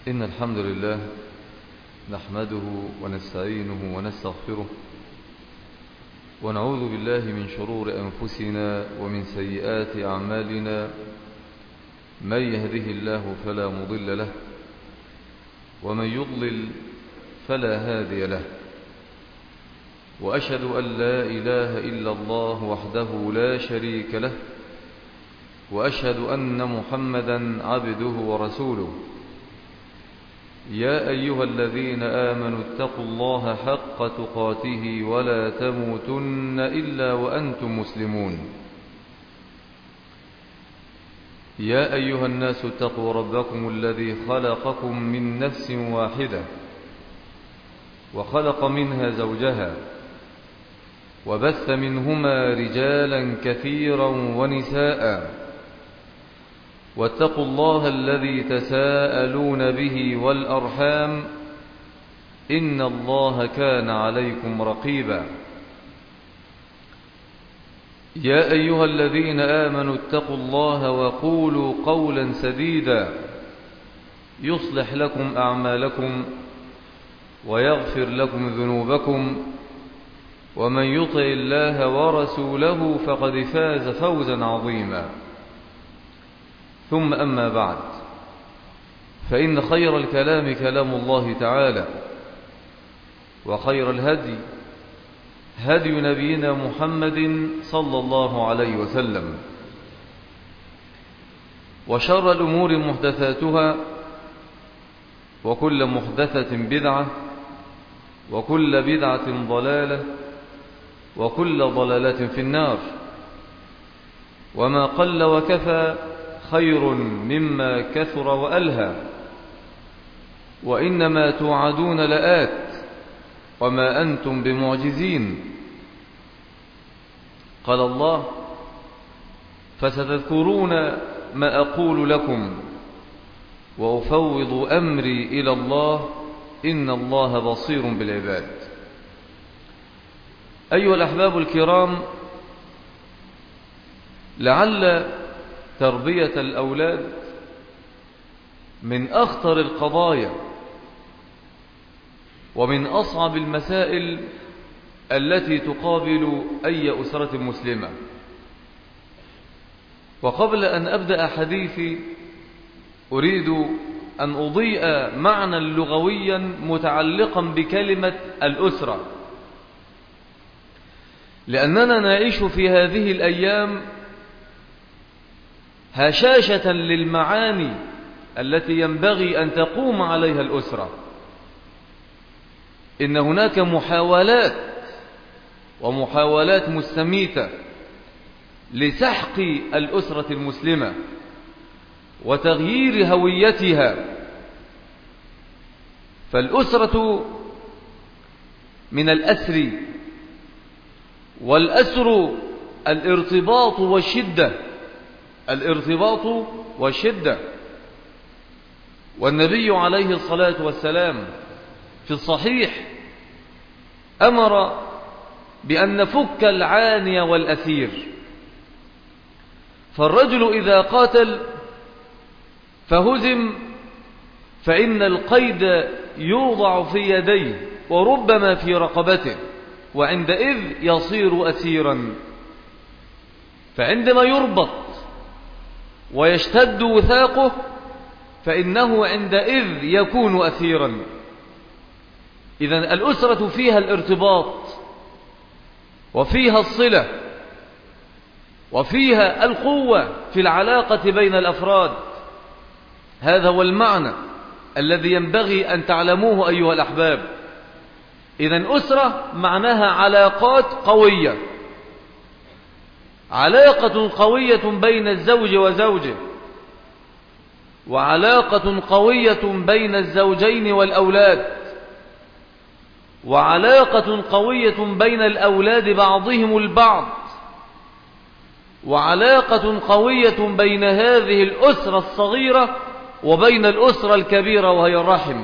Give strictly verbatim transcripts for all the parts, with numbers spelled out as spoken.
إن الحمد لله نحمده ونستعينه ونستغفره ونعوذ بالله من شرور أنفسنا ومن سيئات أعمالنا. من يهده الله فلا مضل له ومن يضلل فلا هادي له، وأشهد أن لا إله إلا الله وحده لا شريك له، وأشهد أن محمدا عبده ورسوله. يا أيها الذين آمنوا اتقوا الله حق تقاته ولا تموتن إلا وأنتم مسلمون. يا أيها الناس اتقوا ربكم الذي خلقكم من نفس واحدة وخلق منها زوجها وبث منهما رجالا كثيرا ونساء، واتقوا الله الذي تساءلون به والأرحام إن الله كان عليكم رقيبا. يا أيها الذين آمنوا اتقوا الله وقولوا قولا سديدا يصلح لكم أعمالكم ويغفر لكم ذنوبكم، ومن يطع الله ورسوله فقد فاز فوزا عظيما. ثم أما بعد، فإن خير الكلام كلام الله تعالى، وخير الهدي هدي نبينا محمد صلى الله عليه وسلم، وشر الأمور محدثاتها، وكل محدثة بدعة، وكل بدعة ضلالة، وكل ضلالة في النار. وما قل وكفى خير مما كثر وألهى، وإنما توعدون لآت وما أنتم بمعجزين. قال الله: فستذكرون ما أقول لكم وأفوض أمري إلى الله إن الله بصير بالعباد. أيها الأحباب الكرام، لعل تربية الأولاد من أخطر القضايا ومن أصعب المسائل التي تقابل أي أسرة مسلمة. وقبل أن أبدأ حديثي أريد أن أضيء معنى لغويا متعلقا بكلمة الأسرة، لأننا نعيش في هذه الأيام هشاشة للمعاني التي ينبغي أن تقوم عليها الأسرة. إن هناك محاولات ومحاولات مستميتة لسحق الأسرة المسلمة وتغيير هويتها. فالأسرة من الأسر، والأسر الارتباط والشدة، الارتباط والشدة. والنبي عليه الصلاة والسلام في الصحيح أمر بأن نفك العاني والأسير. فالرجل إذا قاتل فهزم فإن القيد يوضع في يديه وربما في رقبته، وعندئذ يصير أسيرا. فعندما يربط ويشتد وثاقه فإنه عندئذ يكون أسيرا. إذن الأسرة فيها الارتباط وفيها الصلة وفيها القوة في العلاقة بين الأفراد. هذا هو المعنى الذي ينبغي أن تعلموه أيها الأحباب. إذن أسرة معناها علاقات قوية، علاقة قوية بين الزوج وزوجه، وعلاقة قوية بين الزوجين والأولاد، وعلاقة قوية بين الأولاد بعضهم البعض، وعلاقة قوية بين هذه الأسرة الصغيرة وبين الأسرة الكبيرة وهي الرحم.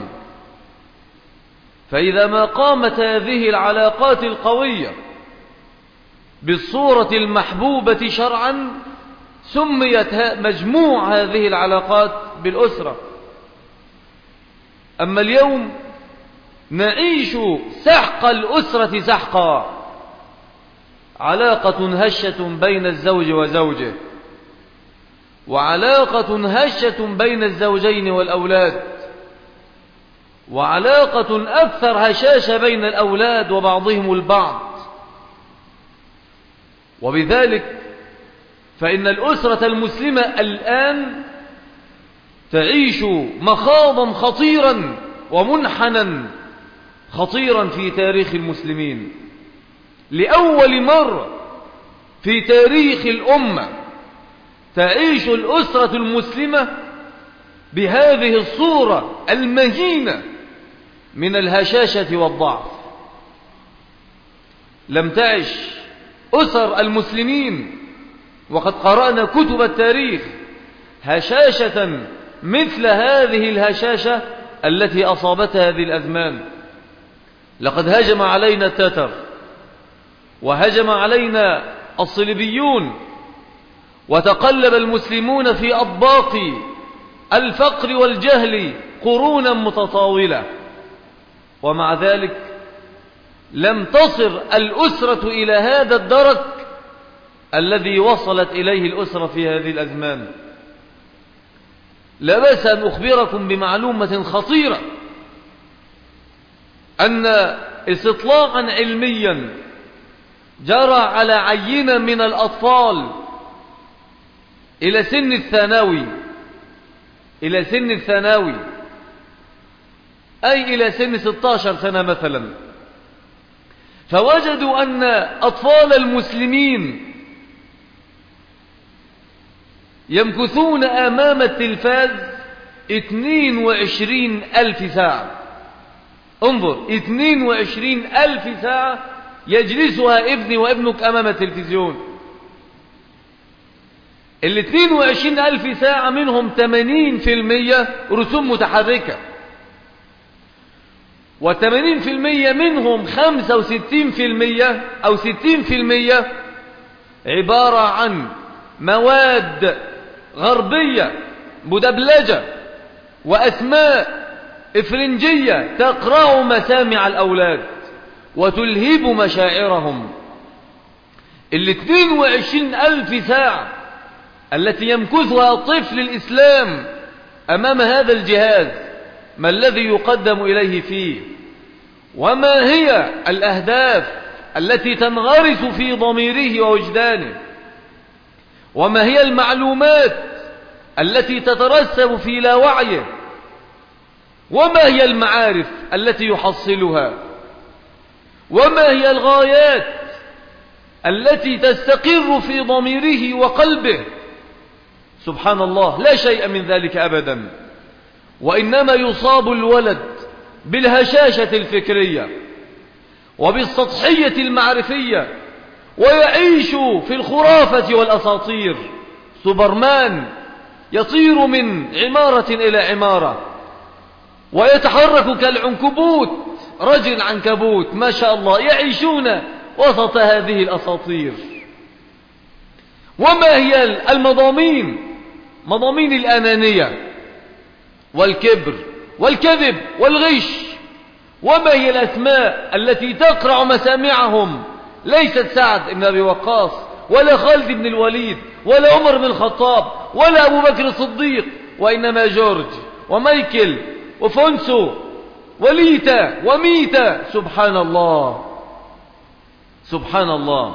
فإذا ما قامت هذه العلاقات القوية بالصورة المحبوبة شرعا سميت مجموع هذه العلاقات بالأسرة. أما اليوم نعيش سحق الأسرة سحقا، علاقة هشة بين الزوج وزوجه، وعلاقة هشة بين الزوجين والأولاد، وعلاقة أكثر هشاشة بين الأولاد وبعضهم البعض. وبذلك فإن الأسرة المسلمة الآن تعيش مخاضا خطيرا ومنحنا خطيرا في تاريخ المسلمين. لأول مرة في تاريخ الأمة تعيش الأسرة المسلمة بهذه الصورة المهينة من الهشاشة والضعف. لم تعش أسر المسلمين، وقد قرأنا كتب التاريخ، هشاشة مثل هذه الهشاشة التي أصابتها هذه الأزمان. لقد هجم علينا التتر، وهجم علينا الصليبيون، وتقلب المسلمون في أطباق الفقر والجهل قرونا متطاولة، ومع ذلك لم تصل الأسرة إلى هذا الدرك الذي وصلت إليه الأسرة في هذه الأزمان. لا بأس أن أخبركم بمعلومة خطيرة، أن استطلاعا علميا جرى على عينة من الأطفال إلى سن الثانوي إلى سن الثانوي أي إلى سن ستة عشر سنة مثلا، فوجدوا أن أطفال المسلمين يمكثون أمام التلفاز اثنين وعشرين ألف ساعة. انظر، اثنين وعشرين ألف ساعة يجلسها ابني وابنك أمام التلفزيون. ال اثنين وعشرين ألف ساعة منهم ثمانين في المية رسوم متحركة، وثمانين في المية منهم خمسة وستين في المية أو ستين في المية عبارة عن مواد غربية مدبلجة وأسماء إفرنجية تقرع مسامع الأولاد وتلهب مشاعرهم. ال اثنين وعشرين ألف ساعة التي يمكثها طفل الإسلام أمام هذا الجهاز، ما الذي يقدم إليه فيه؟ وما هي الأهداف التي تنغرس في ضميره ووجدانه؟ وما هي المعلومات التي تترسب في لاوعيه؟ وما هي المعارف التي يحصلها؟ وما هي الغايات التي تستقر في ضميره وقلبه؟ سبحان الله، لا شيء من ذلك أبدا، وإنما يصاب الولد بالهشاشة الفكرية وبالسطحية المعرفية، ويعيش في الخرافة والأساطير. سوبرمان يطير من عمارة إلى عمارة ويتحرك كالعنكبوت، رجل عنكبوت ما شاء الله، يعيشون وسط هذه الأساطير. وما هي المضامين؟ مضامين الأنانية والكبر والكذب والغش. وما هي الأسماء التي تقرع مسامعهم؟ ليست سعد بن أبي وقاص، ولا خالد بن الوليد، ولا عمر بن الخطاب، ولا أبو بكر الصديق، وإنما جورج ومايكل وفونسو وليتا وميتا. سبحان الله سبحان الله.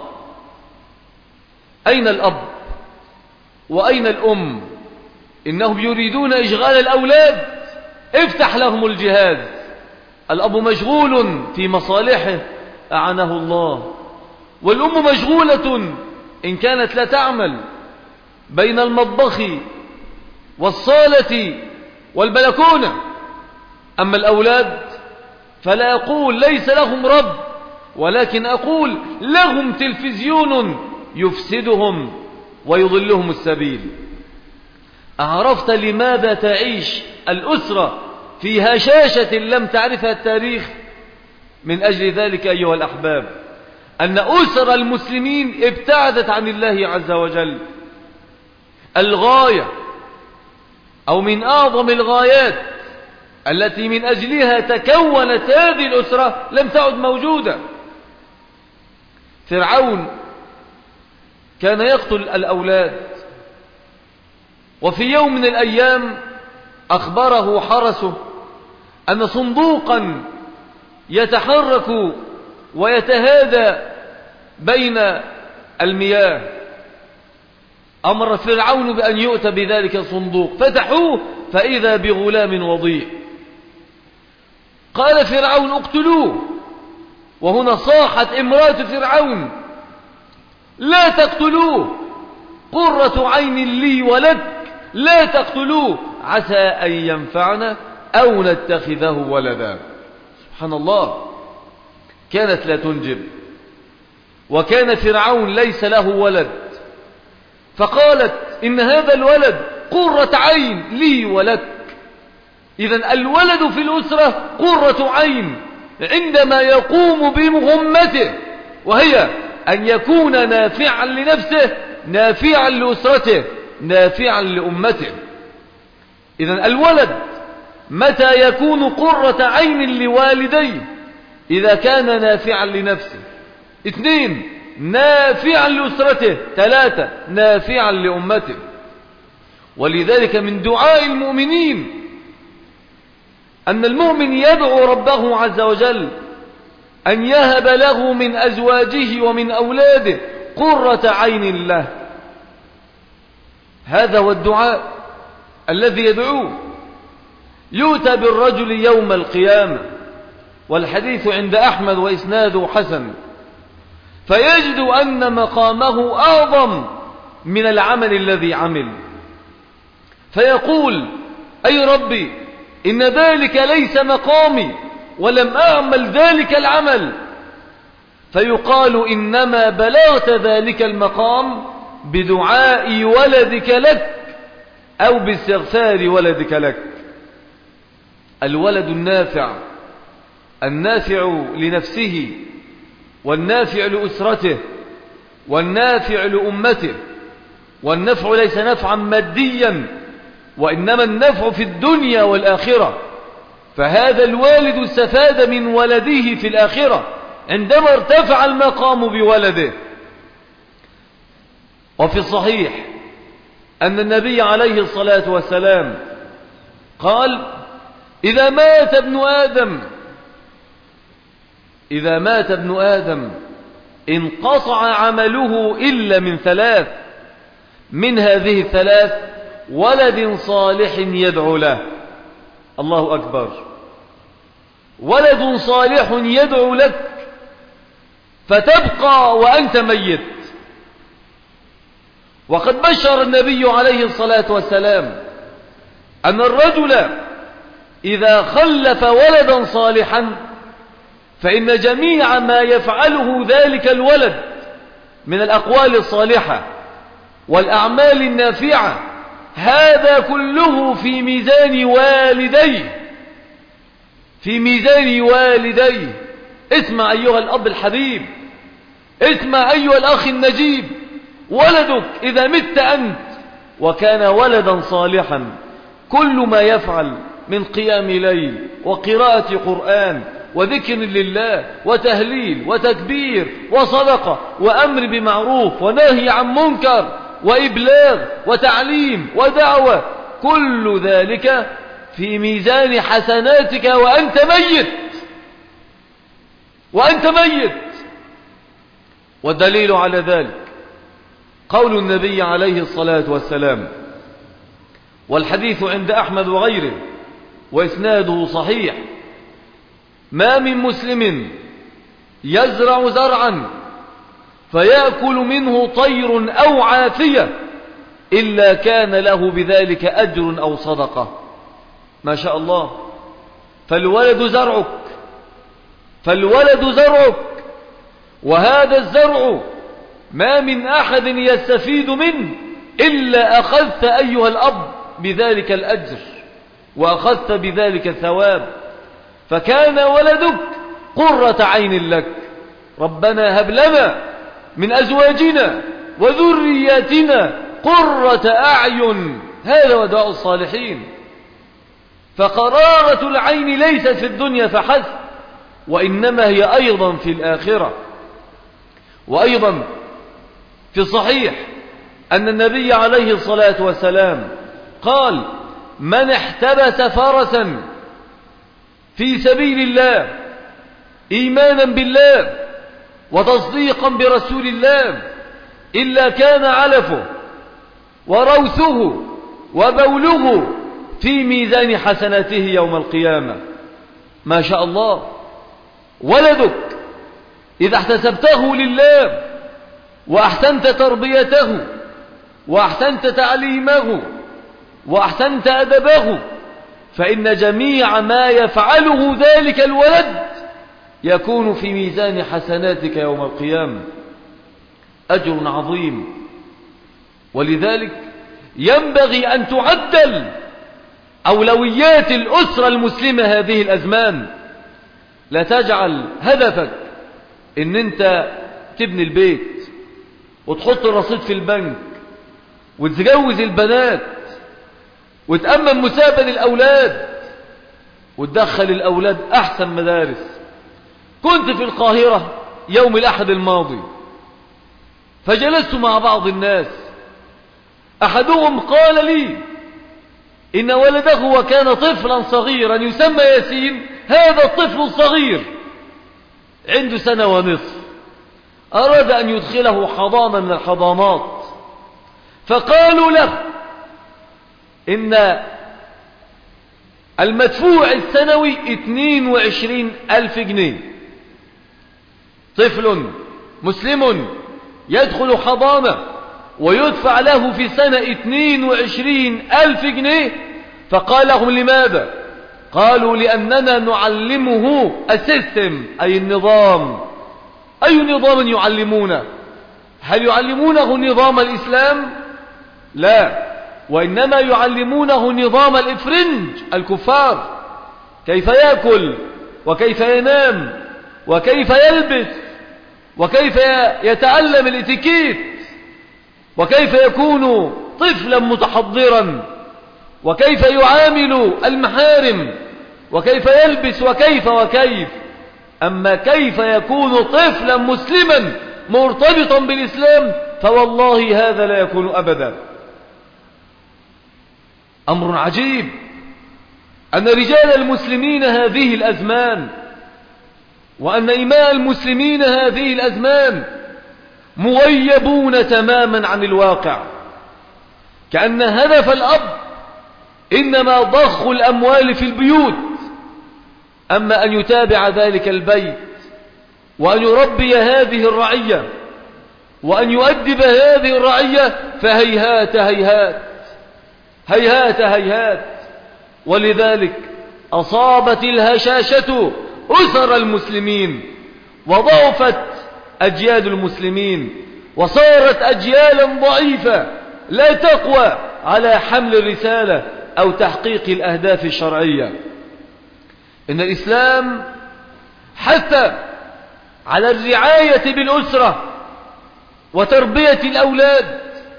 أين الأب وأين الأم؟ إنهم يريدون إشغال الأولاد، افتح لهم الجهاز. الأب مشغول في مصالحه أعنه الله، والأم مشغولة إن كانت لا تعمل بين المطبخ والصالة والبلكونة. أما الأولاد فلا أقول ليس لهم رب، ولكن أقول لهم تلفزيون يفسدهم ويضلهم السبيل. أعرفت لماذا تعيش الأسرة في هشاشة لم تعرفها التاريخ؟ من أجل ذلك أيها الأحباب أن أسر المسلمين ابتعدت عن الله عز وجل. الغاية أو من أعظم الغايات التي من أجلها تكونت هذه الأسرة لم تعد موجودة. فرعون كان يقتل الأولاد، وفي يوم من الأيام أخبره حرسه أن صندوقا يتحرك ويتهادى بين المياه. أمر فرعون بأن يؤتى بذلك الصندوق، فتحوه فإذا بغلام وضيء. قال فرعون اقتلوه، وهنا صاحت امرأة فرعون لا تقتلوه، قرة عين لي ولك، لا تقتلوه عسى أن ينفعنا أو نتخذه ولدا. سبحان الله، كانت لا تنجب، وكان فرعون ليس له ولد، فقالت إن هذا الولد قرة عين لي ولك. إذن الولد في الأسرة قرة عين عندما يقوم بمهمته، وهي أن يكون نافعا لنفسه، نافعا لأسرته، نافعا لأمته. إذن الولد متى يكون قرة عين لوالديه؟ إذا كان نافعا لنفسه. اثنين، نافعا لأسرته. ثلاثة، نافعا لأمته. ولذلك من دعاء المؤمنين أن المؤمن يدعو ربه عز وجل أن يهب له من أزواجه ومن أولاده قرة عين له. هذا هو الدعاء الذي يدعوه. يؤتى بالرجل يوم القيامة، والحديث عند أحمد وإسناده حسن، فيجد أن مقامه أعظم من العمل الذي عمل، فيقول أي ربي إن ذلك ليس مقامي ولم أعمل ذلك العمل. فيقال إنما بلغت ذلك المقام بدعاء ولدك لك أو باستغفار ولدك لك. الولد النافع، النافع لنفسه، والنافع لأسرته، والنافع لأمته. والنفع ليس نفعا ماديا، وإنما النفع في الدنيا والآخرة. فهذا الوالد استفاد من ولده في الآخرة عندما ارتفع المقام بولده. وفي الصحيح أن النبي عليه الصلاة والسلام قال إذا مات ابن آدم إذا مات ابن آدم انقطع عمله إلا من ثلاث، من هذه الثلاث ولد صالح يدعو له. الله أكبر، ولد صالح يدعو لك فتبقى وأنت ميت. وقد بشر النبي عليه الصلاة والسلام أن الرجل إذا خلف ولدا صالحا فإن جميع ما يفعله ذلك الولد من الأقوال الصالحة والأعمال النافعة هذا كله في ميزان والديه، في ميزان والديه. اسمع أيها الأب الحبيب، اسمع أيها الأخ النجيب، ولدك إذا مت أنت وكان ولدا صالحا كل ما يفعل من قيام ليل وقراءة قرآن وذكر لله وتهليل وتكبير وصدقة وأمر بمعروف ونهي عن منكر وإبلاغ وتعليم ودعوة، كل ذلك في ميزان حسناتك وأنت ميت، وأنت ميت. والدليل على ذلك قول النبي عليه الصلاة والسلام، والحديث عند أحمد وغيره وإسناده صحيح: ما من مسلم يزرع زرعا فيأكل منه طير أو عافية إلا كان له بذلك أجر أو صدقة. ما شاء الله. فالولد زرعك، فالولد زرعك، وهذا الزرع ما من أحد يستفيد منه إلا أخذت أيها الأب بذلك الأجر وأخذت بذلك الثواب. فكان ولدك قرة عين لك. ربنا هب لنا من أزواجنا وذرياتنا قرة أعين. هذا ودعاء الصالحين. فقرارة العين ليست في الدنيا فحسب، وإنما هي أيضا في الآخرة. وأيضا في الصحيح أن النبي عليه الصلاة والسلام قال: من احتبس فرسا في سبيل الله إيمانا بالله وتصديقا برسول الله إلا كان علفه وروثه وبوله في ميزان حسناته يوم القيامة. ما شاء الله، ولدك إذا احتسبته لله وأحسنت تربيته وأحسنت تعليمه وأحسنت أدبه، فإن جميع ما يفعله ذلك الولد يكون في ميزان حسناتك يوم القيامة، أجر عظيم. ولذلك ينبغي أن تعدل أولويات الأسرة المسلمة هذه الأزمان. لا تجعل هدفك إن أنت تبني البيت وتحط الرصيد في البنك وتزوج البنات وتأمن مستقبل الأولاد وتدخل الأولاد أحسن مدارس. كنت في القاهرة يوم الأحد الماضي، فجلست مع بعض الناس، أحدهم قال لي إن ولده وكان طفلا صغيرا يسمى ياسين، هذا الطفل الصغير عنده سنة ونصف، أراد أن يدخله حضانة من الحضانات، فقالوا له إن المدفوع السنوي اثنين وعشرين ألف جنيه. طفل مسلم يدخل حضانة ويدفع له في سنة اثنين وعشرين ألف جنيه. فقال لهم: لماذا؟ قالوا: لأننا نعلمه السيستم، أي النظام. أي نظام يعلمونه؟ هل يعلمونه نظام الإسلام؟ لا، وإنما يعلمونه نظام الإفرنج الكفار، كيف يأكل وكيف ينام وكيف يلبس وكيف يتعلم الاتيكيت وكيف يكون طفلا متحضرا وكيف يعامل المحارم وكيف يلبس وكيف وكيف. أما كيف يكون طفلا مسلما مرتبطا بالإسلام فوالله هذا لا يكون أبدا. أمر عجيب أن رجال المسلمين هذه الأزمان وأن إماء المسلمين هذه الأزمان مغيبون تماما عن الواقع، كأن هدف الأب إنما ضخ الأموال في البيوت، أما أن يتابع ذلك البيت وأن يربي هذه الرعية وأن يؤدب هذه الرعية فهيهات هيهات هيهات هيهات. ولذلك أصابت الهشاشة أسر المسلمين وضعفت أجيال المسلمين وصارت أجيالا ضعيفة لا تقوى على حمل الرسالة أو تحقيق الأهداف الشرعية. إن الإسلام حث على الرعاية بالأسرة وتربية الأولاد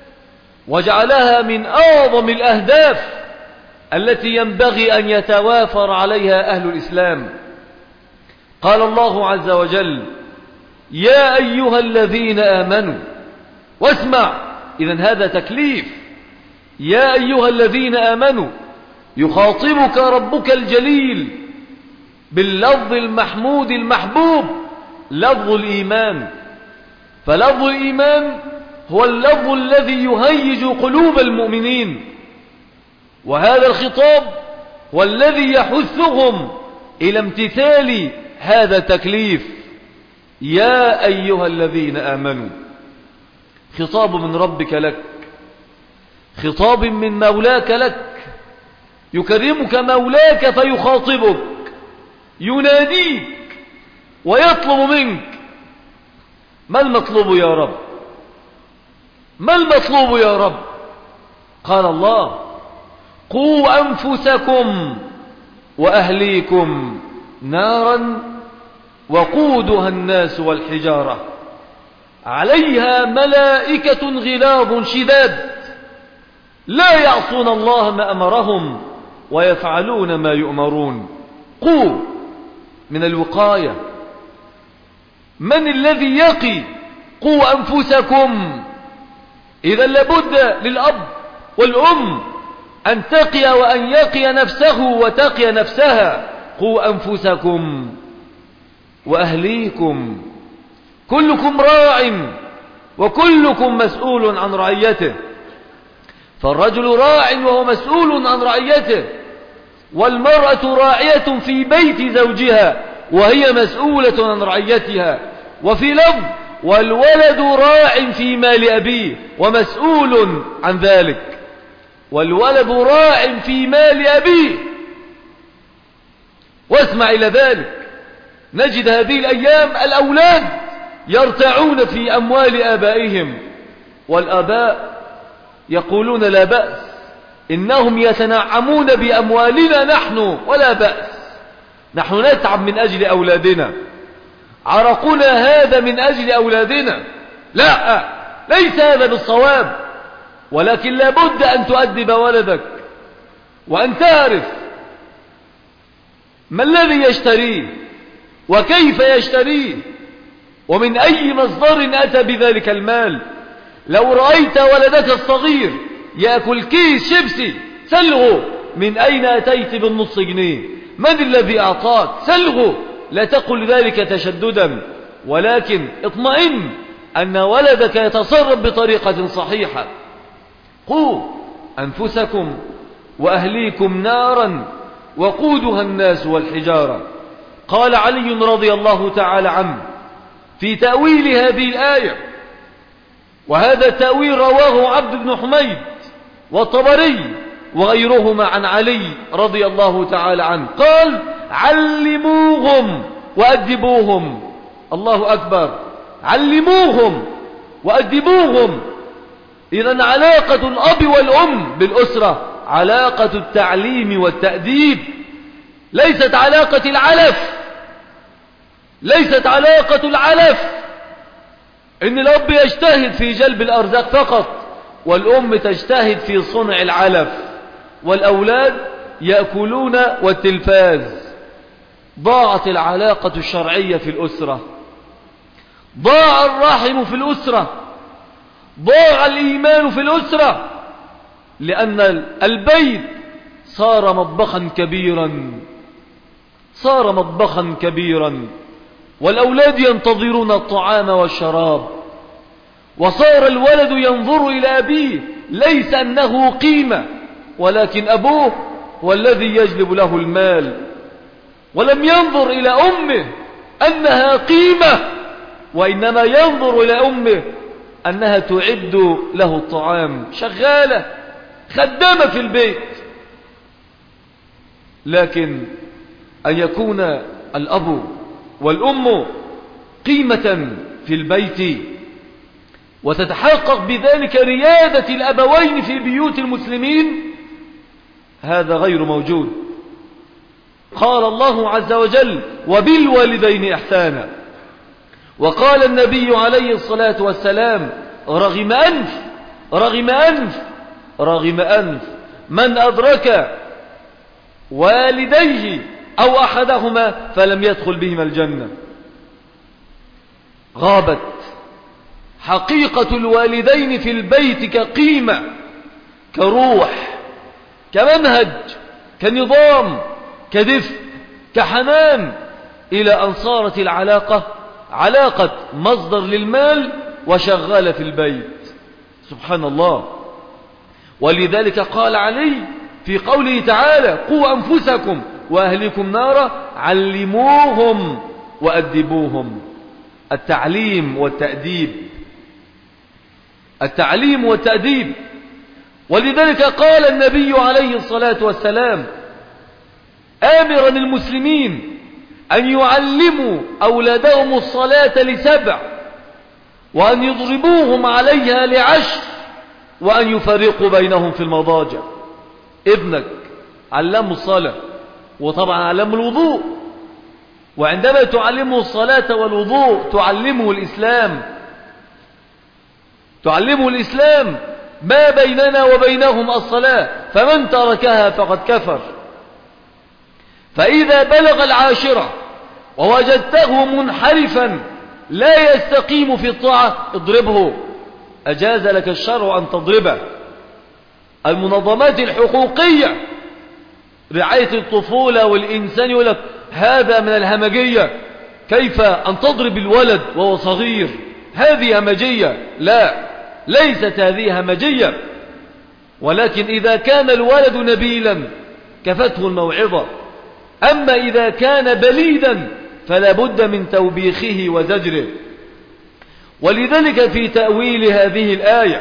وجعلها من أعظم الأهداف التي ينبغي أن يتوافر عليها أهل الإسلام. قال الله عز وجل: يا أيها الذين آمنوا، واسمع، إذن هذا تكليف، يا أيها الذين آمنوا، يخاطبك ربك الجليل باللفظ المحمود المحبوب، لفظ الإيمان. فلفظ الإيمان هو اللفظ الذي يهيج قلوب المؤمنين، وهذا الخطاب هو الذي يحثهم إلى امتثال هذا التكليف. يا أيها الذين آمنوا، خطاب من ربك لك، خطاب من مولاك لك، يكرمك مولاك فيخاطبك، يناديك ويطلب منك. ما المطلوب يا رب؟ ما المطلوب يا رب؟ قال الله: قوا أنفسكم وأهليكم نارا وقودها الناس والحجارة عليها ملائكة غلاظ شداد لا يعصون الله ما أمرهم ويفعلون ما يؤمرون. قوا من الوقاية. من الذي يقي؟ قوا أنفسكم. إذا لابد للأب والأم أن تقي وأن يقي نفسه وتقي نفسها. قوا أنفسكم وأهليكم. كلكم راع وكلكم مسؤول عن رعيته. فالرجل راع وهو مسؤول عن رعيته، والمرأة راعية في بيت زوجها وهي مسؤولة عن رعيتها. وفي لفظ: والولد راع في مال أبيه ومسؤول عن ذلك. والولد راع في مال أبيه. واسمع إلى ذلك، نجد هذه الأيام الأولاد يرتعون في أموال آبائهم، والآباء يقولون لا بأس، إنهم يتنعمون بأموالنا نحن ولا بأس، نحن نتعب من أجل أولادنا، عرقنا هذا من أجل أولادنا. لا، ليس هذا بالصواب، ولكن لابد أن تؤدب ولدك وأن تعرف ما الذي يشتريه وكيف يشتريه ومن أي مصدر أتى بذلك المال. لو رأيت ولدك الصغير يأكل كيس شيبسي سلغه: من أين أتيت بالنص جنيه؟ من الذي أعطاك؟ سلغه. لا تقل ذلك تشددا، ولكن اطمئن أن ولدك يتصرف بطريقة صحيحة. قوا أنفسكم وأهليكم نارا وقودها الناس والحجارة. قال علي رضي الله تعالى عنه في تأويل هذه الآية، وهذا التأويل رواه عبد بن حميد والطبري وغيرهما عن علي رضي الله تعالى عنه، قال: علموهم وأدبوهم. الله أكبر، علموهم وأدبوهم. إذن علاقة الأب والأم بالأسرة علاقة التعليم والتأديب، ليست علاقة العلف، ليست علاقة العلف إن الأب يجتهد في جلب الأرزاق فقط والأم تجتهد في صنع العلف، والأولاد يأكلون والتلفاز. ضاعت العلاقة الشرعية في الأسرة، ضاع الرحم في الأسرة، ضاع الإيمان في الأسرة، لأن البيت صار مطبخا كبيرا، صار مطبخا كبيرا، والأولاد ينتظرون الطعام والشراب، وصار الولد ينظر إلى أبيه ليس أنه قيمة، ولكن أبوه هو الذي يجلب له المال، ولم ينظر إلى أمه أنها قيمة، وإنما ينظر إلى أمه أنها تعد له الطعام، شغالة خدامة في البيت. لكن أن يكون الأب والأم قيمة في البيت وتتحقق بذلك ريادة الأبوين في بيوت المسلمين، هذا غير موجود. قال الله عز وجل: وبالوالدين إحسانا. وقال النبي عليه الصلاة والسلام: رغم أنف رغم أنف رغم أنف من أدرك والديه أو أحدهما فلم يدخل بهما الجنة. غابت حقيقة الوالدين في البيت كقيمة، كروح، كمنهج، كنظام، كدفء، كحنان، إلى أن صارت العلاقة علاقة مصدر للمال وشغالة في البيت. سبحان الله. ولذلك قال علي في قوله تعالى: قوا أنفسكم وأهلكم نارا علموهم وأدبوهم. التعليم والتأديب، التعليم والتأديب. ولذلك قال النبي عليه الصلاة والسلام آمرا المسلمين أن يعلموا أولادهم الصلاة لسبع، وأن يضربوهم عليها لعشر، وأن يفرقوا بينهم في المضاجع. ابنك علمه الصلاة، وطبعا علمه الوضوء، وعندما تعلمه الصلاة والوضوء تعلمه الإسلام، تعلمه الإسلام. ما بيننا وبينهم الصلاة، فمن تركها فقد كفر. فإذا بلغ العاشرة ووجدته منحرفا لا يستقيم في الطاعة اضربه، أجاز لك الشرع أن تضربه. المنظمات الحقوقية رعاية الطفولة والإنسان يقول لك هذا من الهمجية، كيف أن تضرب الولد وهو صغير؟ هذه همجية. لا، ليست هذه همجية، ولكن إذا كان الولد نبيلا كفته الموعظة. أما إذا كان بليدا فلا بد من توبيخه وزجره. ولذلك في تأويل هذه الآية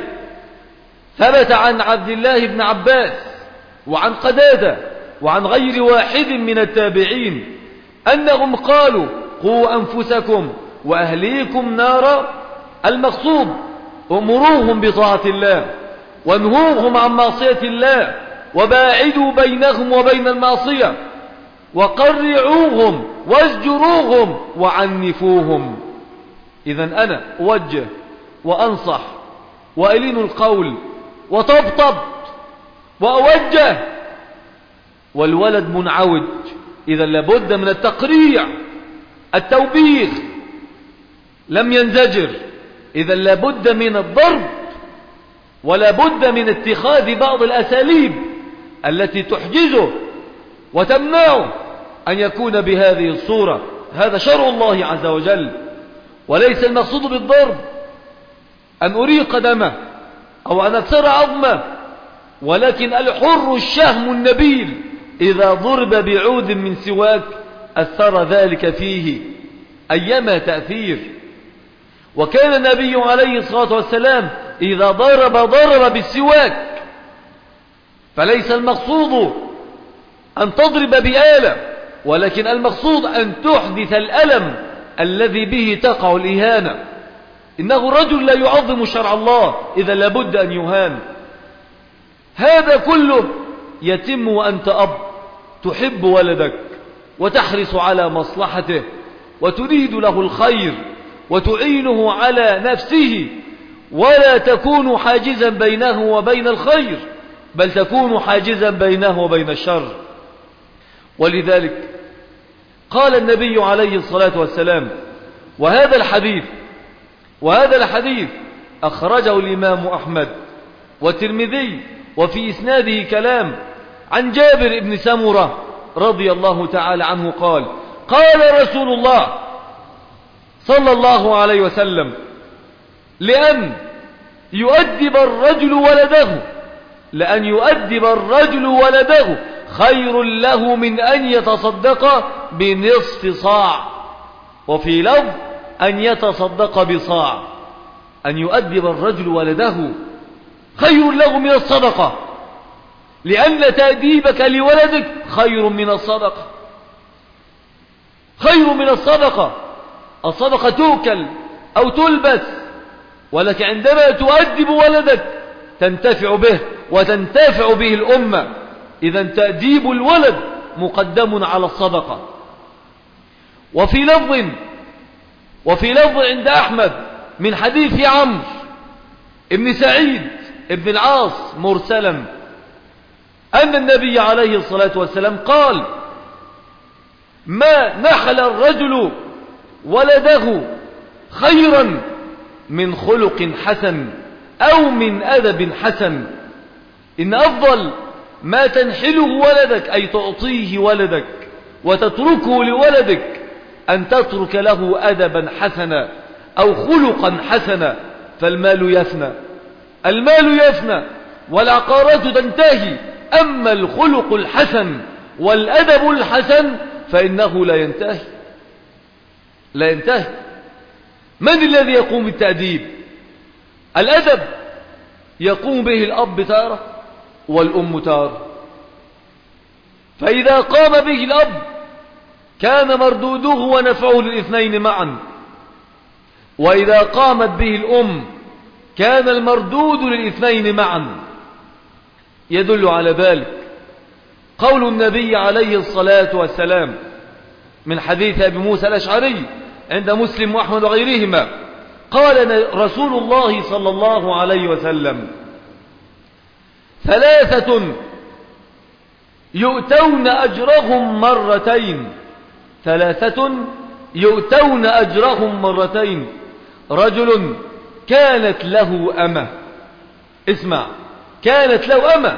ثبت عن عبد الله بن عباس وعن قتادة وعن غير واحد من التابعين أنهم قالوا قوا أنفسكم وأهليكم نارا. المقصود أمروهم بطاعة الله وانهوهم عن معصية الله وباعدوا بينهم وبين المعصية وقرعوهم وازجروهم وعنفوهم. إذن أنا أوجه وأنصح وألين القول وطبطب وأوجه، والولد منعوج، إذا لابد من التقريع التوبيخ، لم ينزجر، إذا لابد من الضرب، ولا بد من اتخاذ بعض الأساليب التي تحجزه وتمنعه أن يكون بهذه الصورة. هذا شرع الله عز وجل، وليس المقصود بالضرب أن أريق دمه أو أن أكسر عظمه، ولكن الحر الشهم النبيل إذا ضرب بعود من سواك أثر ذلك فيه أيما تأثير. وكان النبي عليه الصلاة والسلام إذا ضرب ضرب بالسواك، فليس المقصود أن تضرب بآلة، ولكن المقصود أن تحدث الألم الذي به تقع الإهانة. إنه رجل لا يعظم شرع الله، إذا لابد أن يهان. هذا كله يتم وأنت أب تحب ولدك وتحرص على مصلحته وتريد له الخير وتعينه على نفسه، ولا تكون حاجزا بينه وبين الخير، بل تكون حاجزا بينه وبين الشر. ولذلك قال النبي عليه الصلاة والسلام، وهذا الحديث وهذا الحديث أخرجه الإمام أحمد والترمذي، وفي إسناده كلام، عن جابر بن سمرة رضي الله تعالى عنه قال قال رسول الله صلى الله عليه وسلم لأن يؤدب الرجل ولده لأن يؤدب الرجل ولده خير له من أن يتصدق بنصف صاع، وفي لفظ أن يتصدق بصاع. أن يؤدب الرجل ولده خير له من الصدقة، لأن تأديبك لولدك خير من الصدقة، خير من الصدقة. الصدقة توكل أو تلبس، ولكن عندما تؤدب ولدك تنتفع به وتنتفع به الأمة. إذا تأديب الولد مقدم على الصدقة. وفي لفظ وفي لفظ عند أحمد من حديث عمرو ابن سعيد ابن العاص مرسلا أن النبي عليه الصلاة والسلام قال ما نحل الرجل ولده خيرا من خلق حسن أو من أدب حسن. إن أفضل ما تنحله ولدك أي تعطيه ولدك وتتركه لولدك أن تترك له أدبا حسنا أو خلقا حسنا، فالمال يفنى المال يفنى والعقارات تنتهي، أما الخلق الحسن والأدب الحسن فإنه لا ينتهي لا ينتهي. من الذي يقوم بالتأديب؟ الأدب يقوم به الأب تارة والأم تارة، فإذا قام به الأب كان مردوده ونفعه للاثنين معا، وإذا قامت به الأم كان المردود للاثنين معا. يدل على ذلك قول النبي عليه الصلاة والسلام من حديث أبي موسى الأشعري عند مسلم وأحمد وغيرهما قال رسول الله صلى الله عليه وسلم ثلاثة يؤتون أجرهم مرتين ثلاثة يؤتون أجرهم مرتين رجل كانت له أمة اسمع كانت له أمة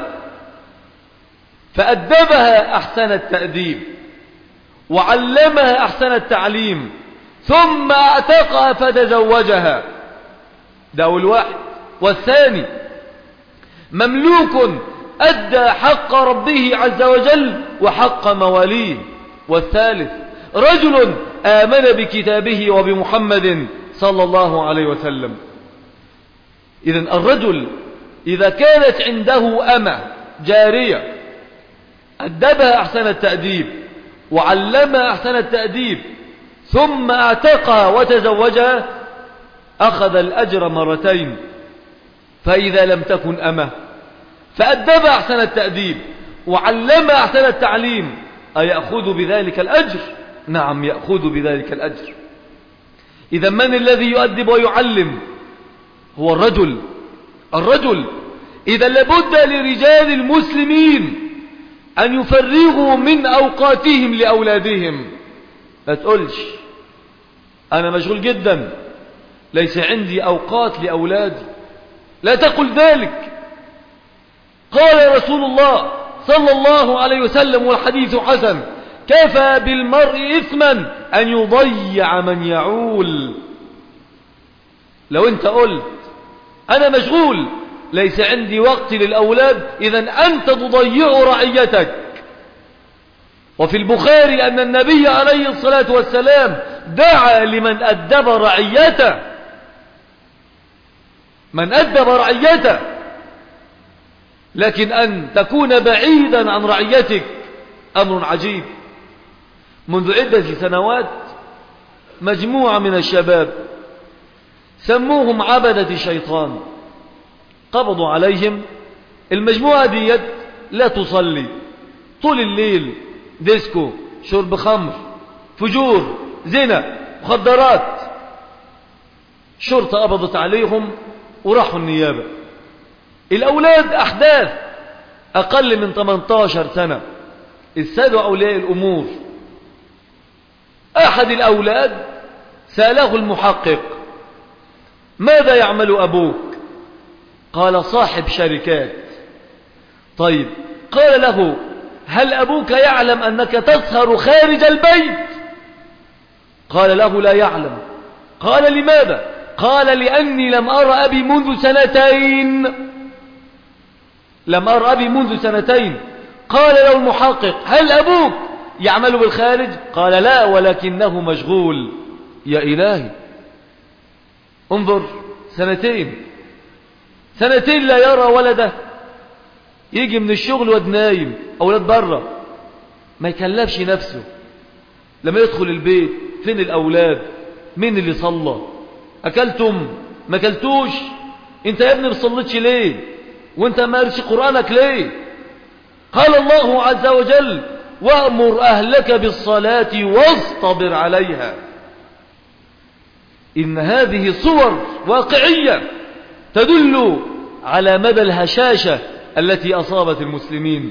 فأدبها أحسن التأديب وعلمها أحسن التعليم ثم اعتقها فتزوجها ده أول واحد. والثاني مملوك أدى حق ربه عز وجل وحق مواليه. والثالث رجل آمن بكتابه وبمحمد صلى الله عليه وسلم. إذن الرجل إذا كانت عنده أمة جارية أدبها أحسن التأديب وعلمها أحسن التأديب ثم اعتقها وتزوجها أخذ الأجر مرتين. فإذا لم تكن أمة فأدبها أحسن التأديب وعلمها أحسن التعليم أيأخذ بذلك الأجر؟ نعم يأخذ بذلك الأجر. إذا من الذي يؤدب ويعلم؟ هو الرجل. الرجل إذا لابد لرجال المسلمين أن يفرغوا من أوقاتهم لأولادهم. لا تقولش أنا مشغول جدا ليس عندي أوقات لأولادي، لا تقل ذلك. قال رسول الله صلى الله عليه وسلم والحديث حسن كفى بالمرء إثما أن يضيع من يعول. لو أنت قلت أنا مشغول ليس عندي وقت للأولاد إذن أنت تضيع رعيتك. وفي البخاري أن النبي عليه الصلاة والسلام دعا لمن أدب رعيته، من أدب رعيته. لكن أن تكون بعيدا عن رعيتك أمر عجيب. منذ عدة سنوات مجموعة من الشباب سموهم عبدة الشيطان قبضوا عليهم. المجموعة ديت لا تصلي طول الليل، ديسكو، شرب خمر، فجور، زنا، مخدرات. شرطة قبضت عليهم وراحوا النيابة. الأولاد أحداث أقل من ثمانية عشر سنة. السادة أولياء الأمور أحد الأولاد سأله المحقق ماذا يعمل أبوك؟ قال صاحب شركات. طيب قال له هل أبوك يعلم أنك تسهر خارج البيت؟ قال له لا يعلم. قال لماذا؟ قال لأني لم أرى أبي منذ سنتين لم أرى أبي منذ سنتين. قال له المحقق هل أبوك يعمل بالخارج؟ قال لا ولكنه مشغول. يا إلهي انظر، سنتين سنتين لا يرى ولده، يجي من الشغل واد نايم، أولاد برا، ما يكلفش نفسه. لما يدخل البيت فين الأولاد؟ مين اللي صلى؟ أكلتم؟ ما أكلتوش؟ انت يا ابني بصلتش ليه؟ وانت ما قرأتش قرآنك ليه؟ قال الله عز وجل وأمر أهلك بالصلاة واصطبر عليها. إن هذه صور واقعية تدل على مدى الهشاشة التي أصابت المسلمين.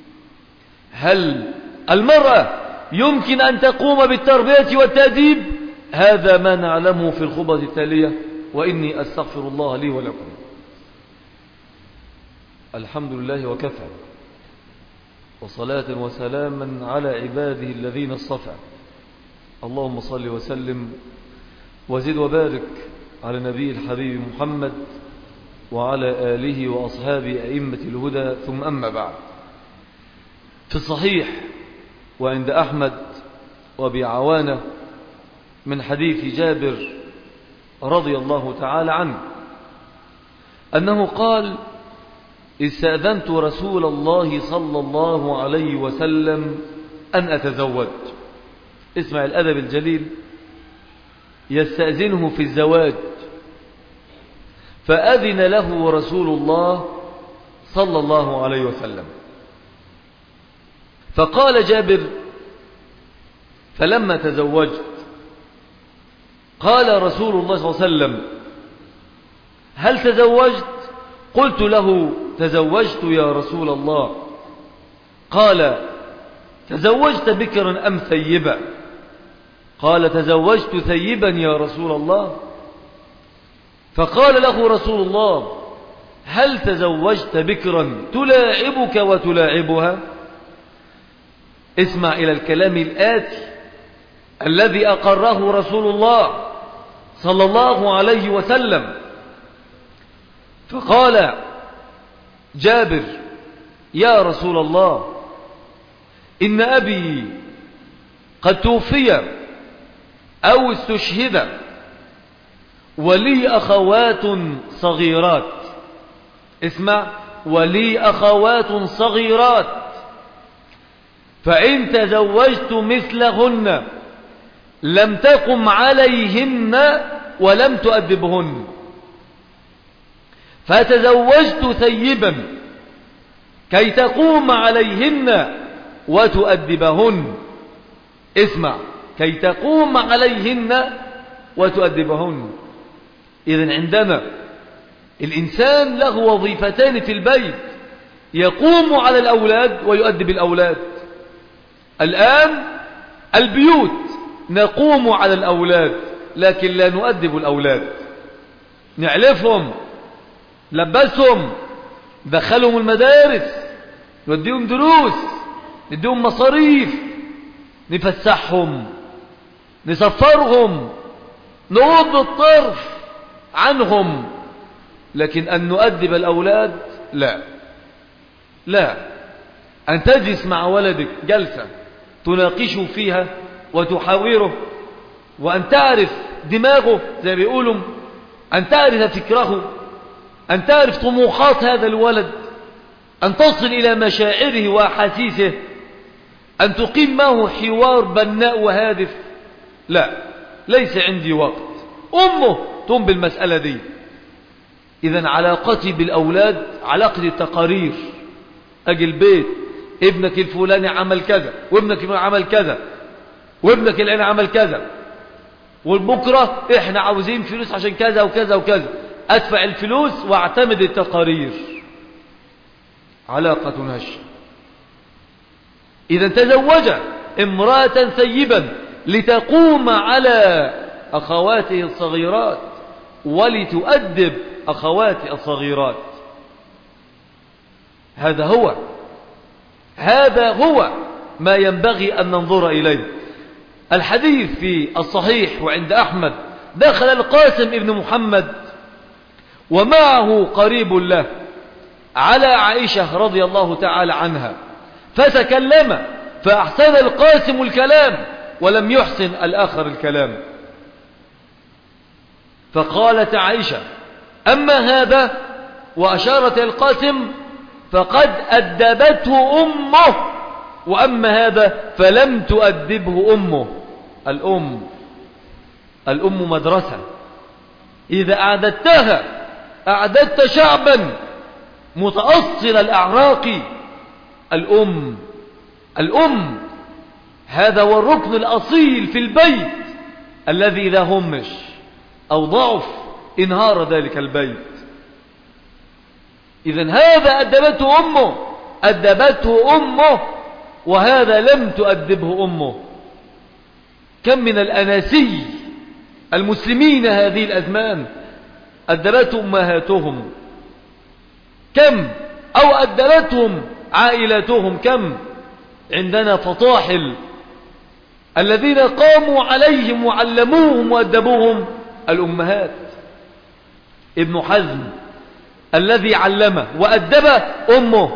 هل المرأة يمكن أن تقوم بالتربية والتأديب؟ هذا ما نعلمه في الخطبة التالية، وإني أستغفر الله لي ولكم. الحمد لله وكفى، وصلاة وسلاما على عباده الذين اصطفى. اللهم صل وسلم وزد وبارك على نبي الحبيب محمد وعلى آله وأصحابه أئمة الهدى، ثم أما بعد. في الصحيح وعند أحمد وبعوانة من حديث جابر رضي الله تعالى عنه أنه قال استأذنت رسول الله صلى الله عليه وسلم أن أتزوج. اسمع الأدب الجليل، يستأذنه في الزواج، فأذن له رسول الله صلى الله عليه وسلم. فقال جابر فلما تزوجت قال رسول الله صلى الله عليه وسلم هل تزوجت؟ قلت له تزوجت يا رسول الله. قال تزوجت بكرا أم ثيبا؟ قال تزوجت ثيبا يا رسول الله. فقال له رسول الله هل تزوجت بكرا تلاعبك وتلاعبها؟ اسمع إلى الكلام الآتي الذي أقره رسول الله صلى الله عليه وسلم. فقال جابر يا رسول الله إن أبي قد توفي أو استشهد ولي أخوات صغيرات. اسمع، ولي أخوات صغيرات، فإن تزوجت مثلهن لم تقم عليهن ولم تؤدبهن، فتزوجت ثيبا كي تقوم عليهن وتؤدبهن. اسمع، كي تقوم عليهن وتؤدبهن. إذن عندنا الإنسان له وظيفتان في البيت، يقوم على الأولاد ويؤدب الأولاد. الآن البيوت نقوم على الأولاد لكن لا نؤدب الأولاد، نعلفهم، لبسهم، دخلهم المدارس، نوديهم دروس، نديهم مصاريف، نفسحهم، نسفرهم، نغض الطرف عنهم، لكن أن نؤدب الأولاد لا لا. أن تجلس مع ولدك جلسة تناقشه فيها وتحاوره، وأن تعرف دماغه زي ما بيقولوا، أن تعرف فكره، أن تعرف طموحات هذا الولد، أن تصل إلى مشاعره وأحاسيسه، أن تقيم معه حوار بناء وهادف. لا، ليس عندي وقت. أمه تقوم بالمسألة دي. إذن علاقتي بالأولاد علاقة التقارير. أجي البيت، ابنك الفلاني عمل كذا، وابنك الفلاني عمل كذا، وابنك الآن عمل كذا، والبكرة احنا عاوزين فلوس عشان كذا وكذا وكذا، أدفع الفلوس واعتمد التقارير. علاقة هشة. إذا تزوج امرأة ثيبا لتقوم على أخواته الصغيرات ولتؤدب أخواته الصغيرات. هذا هو هذا هو ما ينبغي أن ننظر إليه. الحديث في الصحيح وعند أحمد، دخل القاسم ابن محمد ومعه قريب له على عائشة رضي الله تعالى عنها، فتكلم، فأحسن القاسم الكلام ولم يحسن الآخر الكلام. فقالت عائشة أما هذا، وأشارت القاسم، فقد أدبته أمه، وأما هذا فلم تؤدبه أمه. الأم الأم مدرسة، إذا أعددتها أعددت شعبا متأصل الأعراق. الأم الأم هذا هو الركن الأصيل في البيت الذي إذا همش أو ضعف انهار ذلك البيت. إذن هذا أدبته أمه أدبته أمه وهذا لم تؤدبه أمه. كم من الأناسي المسلمين هذه الأزمان أدبتهم أمهاتهم، كم أو أدبتهم عائلاتهم. كم عندنا فطاحل الذين قاموا عليهم وعلموهم وأدبوهم الأمهات. ابن حزم الذي علمه وأدبه أمه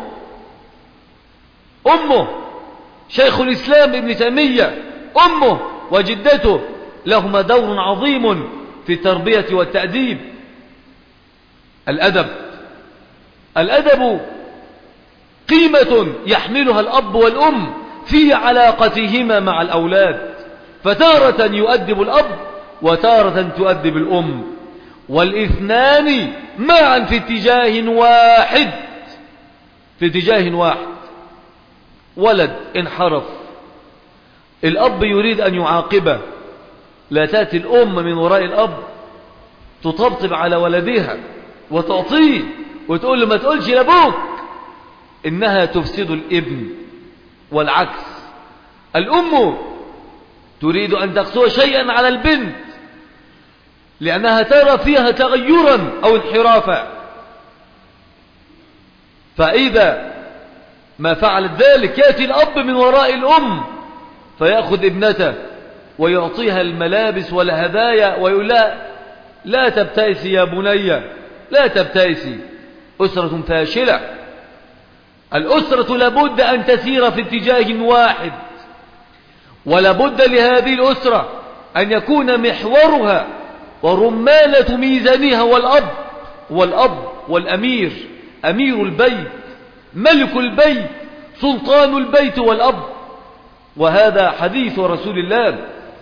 أمه شيخ الإسلام ابن تيمية أمه وجدته لهما دور عظيم في التربية والتأديب. الأدب الأدب قيمة يحملها الأب والأم في علاقتهما مع الأولاد، فتارة يؤدب الأب وتارة تؤدب الأم، والاثنان معا في اتجاه واحد في اتجاه واحد. ولد انحرف، الأب يريد أن يعاقبه، لا تأتي الأم من وراء الأب تطبطب على ولدها وتعطيه وتقول له ما تقولش لأبوك، إنها تفسد الابن والعكس. الأم تريد أن تقسو شيئا على البنت لأنها ترى فيها تغيرا أو انحرافا، فإذا ما فعلت ذلك يأتي الأب من وراء الأم فيأخذ ابنته ويعطيها الملابس والهدايا ويقول لها لا تبتئسي يا بني، لا تبتئسي. أسرة فاشلة. الأسرة لابد أن تسير في اتجاه واحد، ولابد لهذه الأسرة أن يكون محورها ورمانة ميزانها والأب والأب والأمير، أمير البيت، ملك البيت، سلطان البيت والأب. وهذا حديث رسول الله.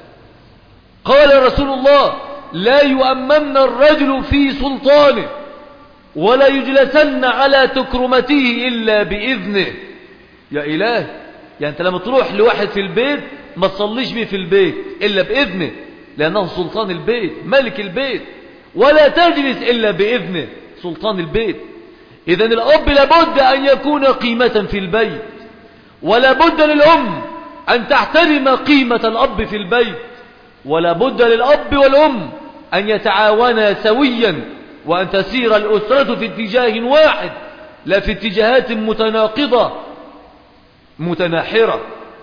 قال رسول الله: لا يؤمن الرجل في سلطانه ولا يجلسن على تكرمته إلا بإذنه. يا إله، يعني أنت لما تروح لواحد في البيت ما تصليش بيه في البيت إلا بإذنه، لأنه سلطان البيت، ملك البيت، ولا تجلس إلا بإذنه، سلطان البيت. إذن الأب لابد أن يكون قيمة في البيت، ولا بد للأم أن تحترم قيمة الأب في البيت، ولا بد للأب والأم أن يتعاونا سويا، وأن تسير الأسرة في اتجاه واحد لا في اتجاهات متناقضة متناحرة.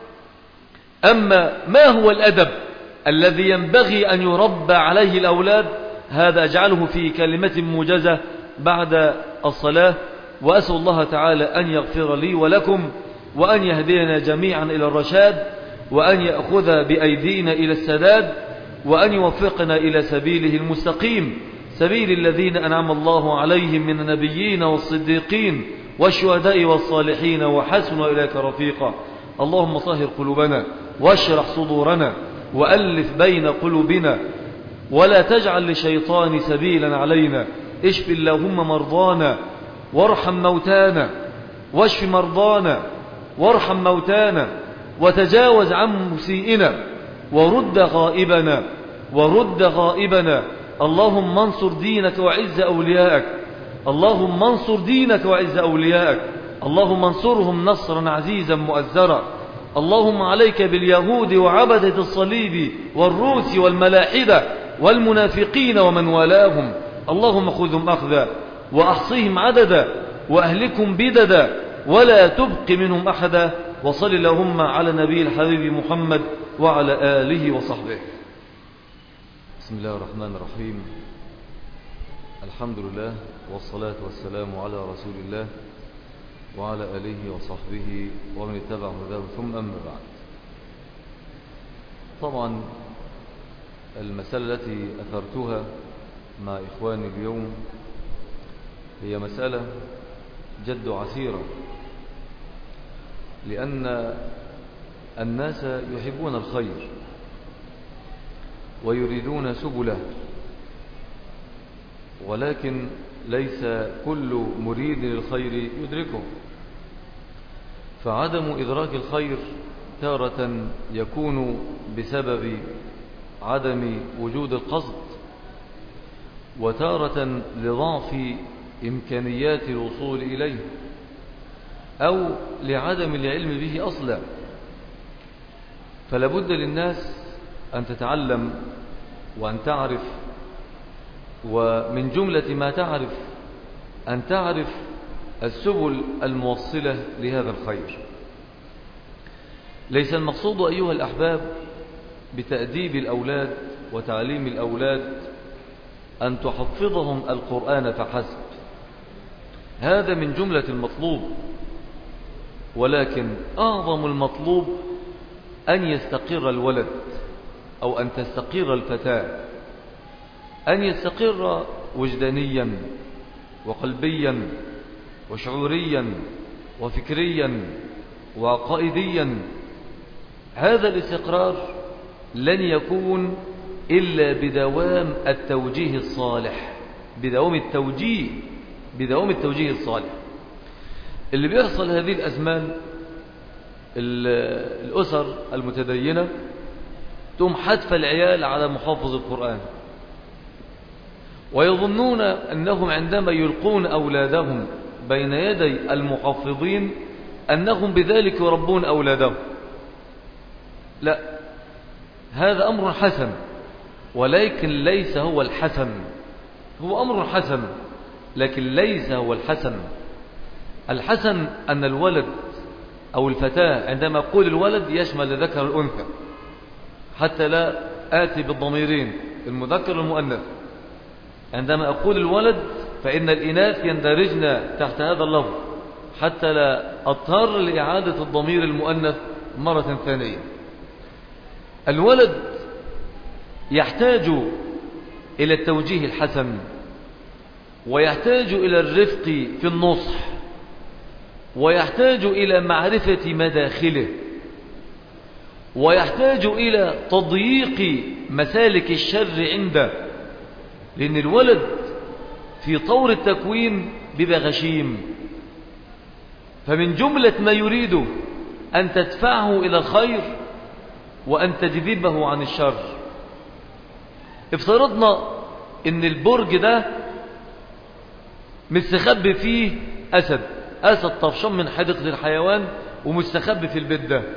أما ما هو الأدب الذي ينبغي أن يربى عليه الأولاد، هذا أجعله في كلمة موجزة بعد الصلاة، وأسأل الله تعالى أن يغفر لي ولكم، وأن يهدينا جميعا إلى الرشاد، وأن يأخذ بأيدينا إلى السداد، وأن يوفقنا إلى سبيله المستقيم، سبيل الذين أنعم الله عليهم من النبيين والصديقين والشهداء والصالحين، وحسن إليك رفيقا. اللهم طهر قلوبنا واشرح صدورنا وألف بين قلوبنا، ولا تجعل لشيطان سبيلا علينا. اشف اللهم مرضانا وارحم موتانا، واشف مرضانا وارحم موتانا، وتجاوز عن مسيئنا، ورد غائبنا ورد غائبنا. اللهم انصر دينك وعز أوليائك، اللهم انصر دينك وعز أوليائك، اللهم انصرهم نصرا عزيزا مؤزرا. اللهم عليك باليهود وعبدة الصليب والروس والملاحدة والمنافقين ومن والاهم. اللهم خذهم أخذا وأحصيهم عددا وأهلكم بددا ولا تبق منهم أحدا. وصل اللهم على نبي الحبيب محمد وعلى آله وصحبه. بسم الله الرحمن الرحيم. الحمد لله والصلاة والسلام على رسول الله وعلى آله وصحبه ومن اتبع هداه، ثم أما بعد. طبعا المسألة التي أثرتها مع إخواني اليوم هي مسألة جد عسيرة، لأن الناس يحبون الخير ويريدون سبله، ولكن ليس كل مريد للخير يدركه. فعدم إدراك الخير تارة يكون بسبب عدم وجود القصد، وتارة لضعف إمكانيات الوصول إليه، أو لعدم العلم به أصلا. فلابد للناس أن تتعلم وأن تعرف، ومن جملة ما تعرف أن تعرف السبل الموصلة لهذا الخير. ليس المقصود أيها الأحباب بتأديب الأولاد وتعليم الأولاد أن تحفظهم القرآن فحسب، هذا من جملة المطلوب، ولكن أعظم المطلوب أن يستقر الولد أو أن تستقر الفتاة، أن يستقر وجدانيا وقلبيا وشعوريا وفكريا وعقائديا. هذا الاستقرار لن يكون إلا بدوام التوجيه الصالح، بدوام التوجيه بدوام التوجيه الصالح. اللي بيحصل هذه الأزمان، الأسر المتدينة تم حتف العيال على محافظ القرآن، ويظنون أنهم عندما يلقون أولادهم بين يدي المحفظين أنهم بذلك يربون أولادهم، لا، هذا أمر حسن، ولكن ليس هو الحسن. هو أمر حسن لكن ليس هو الحسن. الحسن أن الولد أو الفتاة، عندما أقول الولد يشمل الذكر والأنثى، حتى لا آتي بالضميرين المذكر والمؤنث. عندما أقول الولد فإن الإناث يندرجن تحت هذا اللفظ، حتى لا أضطر لإعادة الضمير المؤنث مرة ثانية. الولد يحتاج إلى التوجيه الحسن، ويحتاج إلى الرفق في النصح، ويحتاج إلى معرفة مداخله، ويحتاج إلى تضييق مسالك الشر عنده، لأن الولد في طور التكوين بيبقى غشيم، فمن جملة ما يريد أن تدفعه إلى الخير وأن تجذبه عن الشر. افترضنا ان البرج ده مستخبي فيه أسد، أسد طفشان من حديقة الحيوان ومستخبي في البيت ده،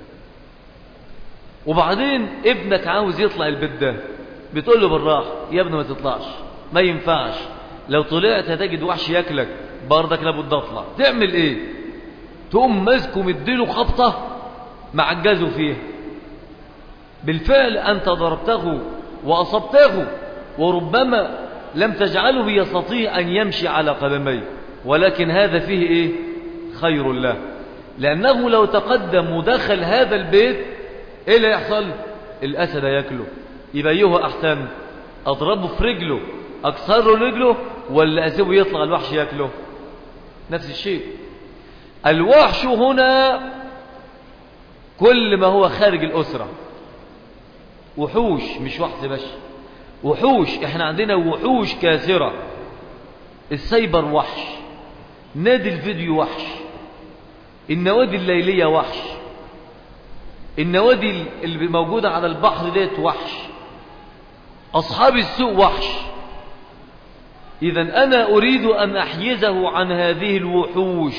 وبعدين ابنك عاوز يطلع البيت ده، بتقول له بالراحة يا ابني ما تطلعش، ما ينفعش، لو طلعت هتجد وحش ياكلك، برضك لابد اطلع. تعمل ايه؟ تقوم ماسكه مديله خبطة معجزه فيها. بالفعل أنت ضربته وأصبته، وربما لم تجعله يستطيع أن يمشي على قدميه، ولكن هذا فيه إيه؟ خير له، لأنه لو تقدم ودخل هذا البيت إيه اللي يحصل؟ الأسد يأكله. يبقى أيها أحسن، أضربه في رجله أكسره رجله، ولا أسيبه يطلع الوحش يأكله؟ نفس الشيء. الوحش هنا كل ما هو خارج الأسرة، وحوش، مش وحش بس، وحوش. احنا عندنا وحوش كاثرة. السايبر وحش، نادي الفيديو وحش، النوادي الليلية وحش، النوادي اللي موجودة على البحر ديت وحش، أصحاب السوق وحش. إذن أنا أريد أن أحيزه عن هذه الوحوش،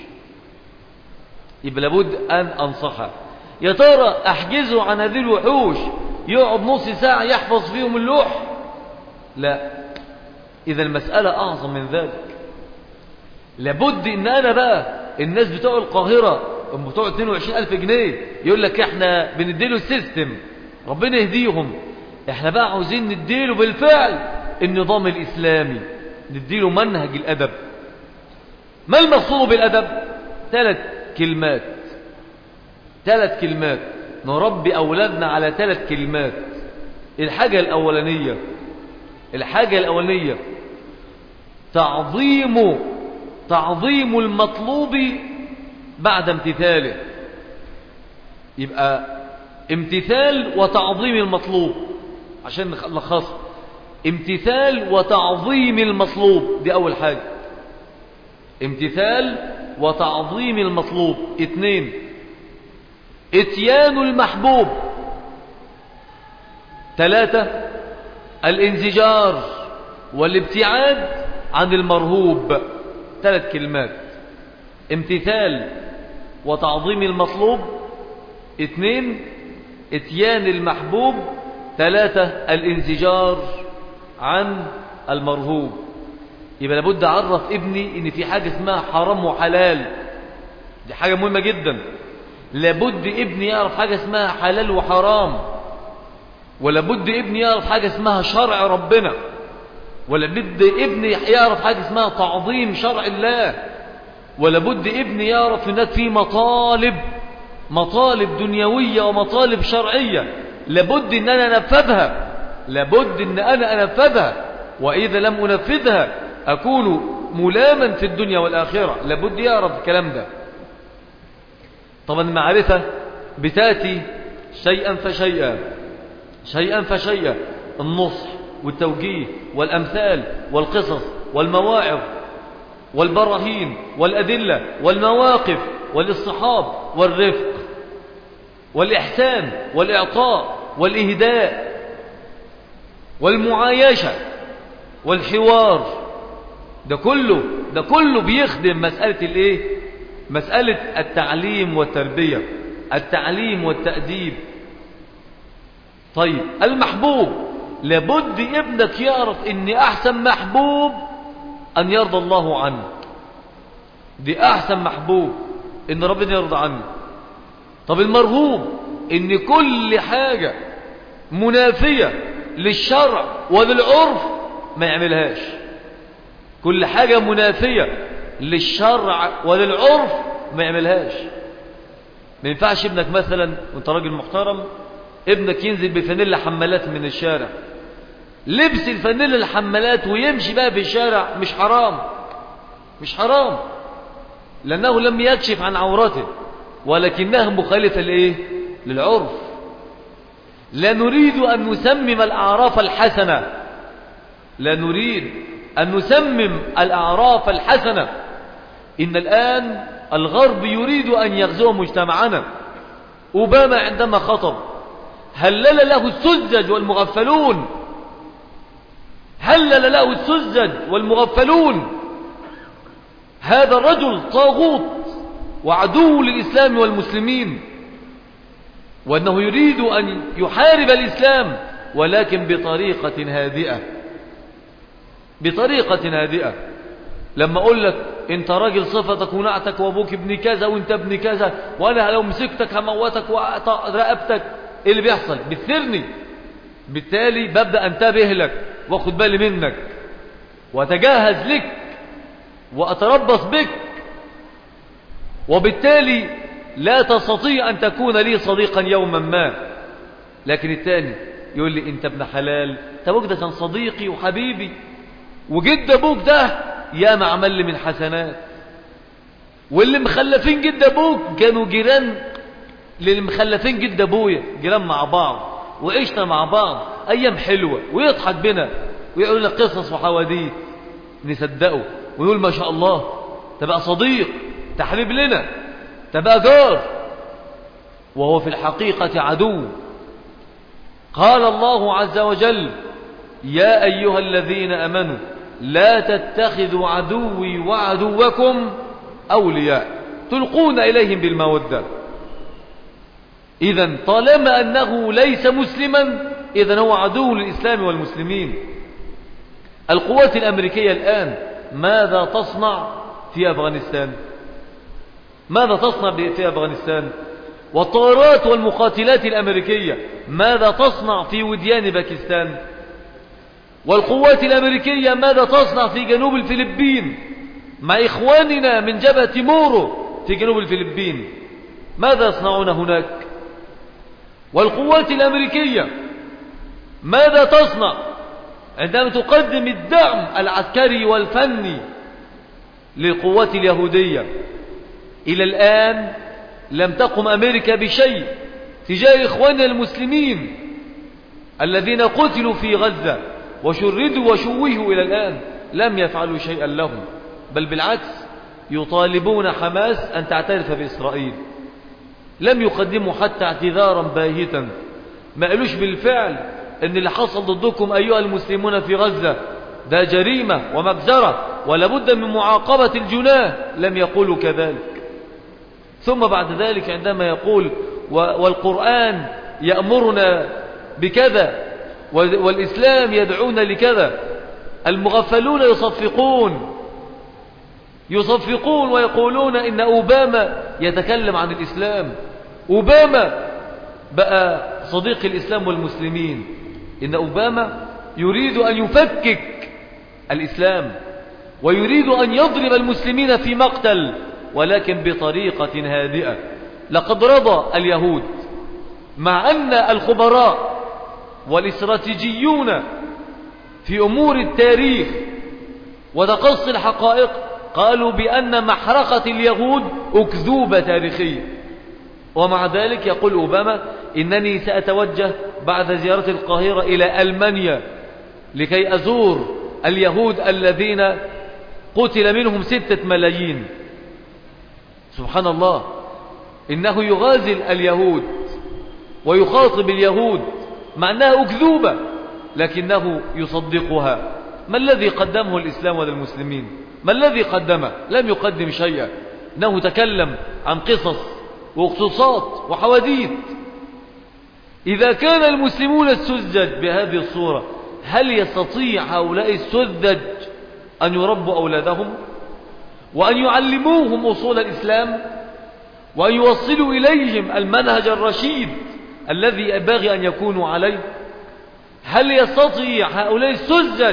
يبقى لابد أن أنصحه. يا ترى أحجزه عن هذه الوحوش يقعد نص ساعة يحفظ فيهم اللوح؟ لا، إذا المسألة أعظم من ذلك. لابد إن أنا بقى، الناس بتوع القاهرة بتوع اثنين وعشرين ألف جنيه يقول لك إحنا بنديله السيستم، ربنا يهديهم. إحنا بقى عاوزين نديله بالفعل النظام الإسلامي، نديله منهج الأدب. ما المقصود بالأدب؟ ثلاث كلمات، ثلاث كلمات نربي أولادنا على ثلاث كلمات. الحاجة الأولانية الحاجة الأولانية تعظيم تعظيم المطلوب بعد امتثاله. يبقى امتثال وتعظيم المطلوب، عشان نلخص، امتثال وتعظيم المطلوب، دي أول حاجة. امتثال وتعظيم المطلوب. اثنين، اتيان المحبوب. ثلاثة، الانزجار والابتعاد عن المرهوب. ثلاث كلمات: امتثال وتعظيم المطلوب، اثنين اتيان المحبوب، ثلاثة الانزجار عن المرهوب. يبقى لابد أعرف ابني ان في حاجة اسمها حرام وحلال، دي حاجة مهمة جدا. لابد ابني يعرف حاجة اسمها حلال وحرام، ولابد ابني يعرف حاجة اسمها شرع ربنا، ولابد ابني يعرف حاجة اسمها تعظيم شرع الله، ولابد ابني يعرف ان في مطالب مطالب دنيوية ومطالب شرعية لابد ان انا انفذها، لابد ان انا انفذها، واذا لم انفذها اكون ملاما في الدنيا والاخرة. لابد يعرف الكلام ده. طبعا المعرفة بتاتي شيئا فشيئا شيئا فشيئا، النصح والتوجيه والامثال والقصص والمواعظ والبراهين والأدلة والمواقف والاصطحاب والرفق والإحسان والإعطاء والإهداء والمعايشة والحوار. ده كله ده كله بيخدم مسألة الإيه؟ مسألة التعليم والتربية، التعليم والتأديب. طيب المحبوب، لابد ابنك يعرف ان احسن محبوب ان يرضى الله عنه. دي احسن محبوب، ان ربنا يرضى عنه. طب المرهوب، ان كل حاجة منافية للشرع وللعرف ما يعملهاش. كل حاجة منافية للشرع وللعرف ما يعملهاش. ما ينفعش ابنك مثلا وانت راجل محترم ابنك ينزل بفانيلا حمالات من الشارع. لبس الفانيلا الحمالات ويمشي بقى في الشارع مش حرام، مش حرام، لأنه لم يكشف عن عورته، ولكنها مخالفة لإيه؟ للعرف. لا نريد أن نسمم الأعراف الحسنة، لا نريد أن نسمم الأعراف الحسنة. إن الآن الغرب يريد أن يغزو مجتمعنا. أوباما عندما خطب هلل له السذج والمغفلون، هلل له السذج والمغفلون. هذا الرجل طاغوت وعدو للإسلام والمسلمين، وأنه يريد أن يحارب الإسلام ولكن بطريقة هادئة، بطريقة هادئة. لما أقول لك أنت راجل صفتك ونعتك وأبوك ابن كذا وأنت ابن كذا وأنا لو مسكتك هموتك وأقطع رقبتك، إيه اللي بيحصل؟ بتثرني. بالتالي ببدأ أنتبه لك وأخذ بالي منك وأتجهز لك وأتربص بك، وبالتالي لا تستطيع أن تكون لي صديقا يوما ما. لكن الثاني يقول لي أنت ابن حلال، أبوك ده كان صديقي وحبيبي، وجد أبوك ده يا ما عمل لي من حسنات، واللي مخلفين جد أبوك كانوا جيران للي مخلفين جد أبويا، جيران مع بعض وعشنا مع بعض أيام حلوة، ويضحك بنا ويقول لنا قصص وحواديت نصدقه ونقول ما شاء الله تبقى صديق تحبيب لنا تبقى جار، وهو في الحقيقة عدو. قال الله عز وجل يا أيها الذين أمنوا لا تتخذوا عدوي وعدوكم أولياء تلقون إليهم بالمودة. إذن طالما أنه ليس مسلما إذن هو عدو للإسلام والمسلمين. القوات الأمريكية الآن ماذا تصنع في أفغانستان؟ ماذا تصنع في أفغانستان؟ والطائرات والمقاتلات الأمريكية ماذا تصنع في وديان باكستان؟ والقوات الأمريكية ماذا تصنع في جنوب الفلبين مع إخواننا من جبهة مورو في جنوب الفلبين؟ ماذا يصنعون هناك؟ والقوات الأمريكية ماذا تصنع عندما تقدم الدعم العسكري والفني للقوات اليهودية؟ إلى الآن لم تقم أمريكا بشيء تجاه إخواننا المسلمين الذين قتلوا في غزة وشردوا وشوهوا. إلى الآن لم يفعلوا شيئا لهم، بل بالعكس يطالبون حماس أن تعترف بإسرائيل. لم يقدموا حتى اعتذارا باهتا، ما قالوش بالفعل أن اللي حصل ضدكم أيها المسلمون في غزة ده جريمة ومجزرة ولا بد من معاقبة الجناه، لم يقولوا كذلك. ثم بعد ذلك عندما يقول والقرآن يأمرنا بكذا والإسلام يدعونا لكذا، المغفلون يصفقون يصفقون ويقولون إن أوباما يتكلم عن الإسلام، أوباما بقى صديق الإسلام والمسلمين. إن أوباما يريد أن يفكك الإسلام ويريد أن يضرب المسلمين في مقتل، ولكن بطريقة هادئة. لقد رضى اليهود، مع أن الخبراء والاستراتيجيون في أمور التاريخ وتقصي الحقائق قالوا بأن محرقة اليهود أكذوبة تاريخية، ومع ذلك يقول أوباما إنني سأتوجه بعد زيارة القاهرة إلى ألمانيا لكي أزور اليهود الذين قتل منهم ستة ملايين. سبحان الله، إنه يغازل اليهود ويخاطب اليهود مع أنها أكذوبة لكنه يصدقها. ما الذي قدمه الإسلام والمسلمين؟ ما الذي قدمه؟ لم يقدم شيئا. أنه تكلم عن قصص واقتصاص وحواديت. إذا كان المسلمون السذج بهذه الصورة، هل يستطيع هؤلاء السذج أن يربوا أولادهم وأن يعلموهم أصول الإسلام وأن يوصلوا إليهم المنهج الرشيد الذي ينبغي أن يكونوا عليه؟ هل يستطيع هؤلاء السذج